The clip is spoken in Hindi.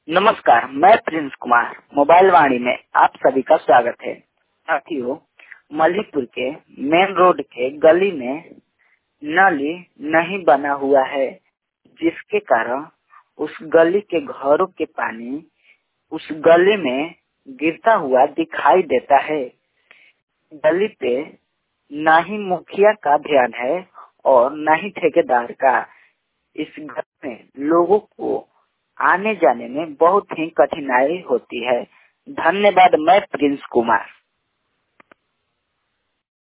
नमस्कार, मैं प्रिंस कुमार मोबाइल वाणी में आप सभी का स्वागत है। साथियों, मलीपुर के मेन रोड के गली में नाली नहीं बना हुआ है, जिसके कारण उस गली के घरों के पानी उस गली में गिरता हुआ दिखाई देता है। गली पे न ही मुखिया का ध्यान है और न ही ठेकेदार का। इस घर में लोगों को आने जाने में बहुत ही कठिनाई होती है। धन्यवाद। मैं प्रिंस कुमार।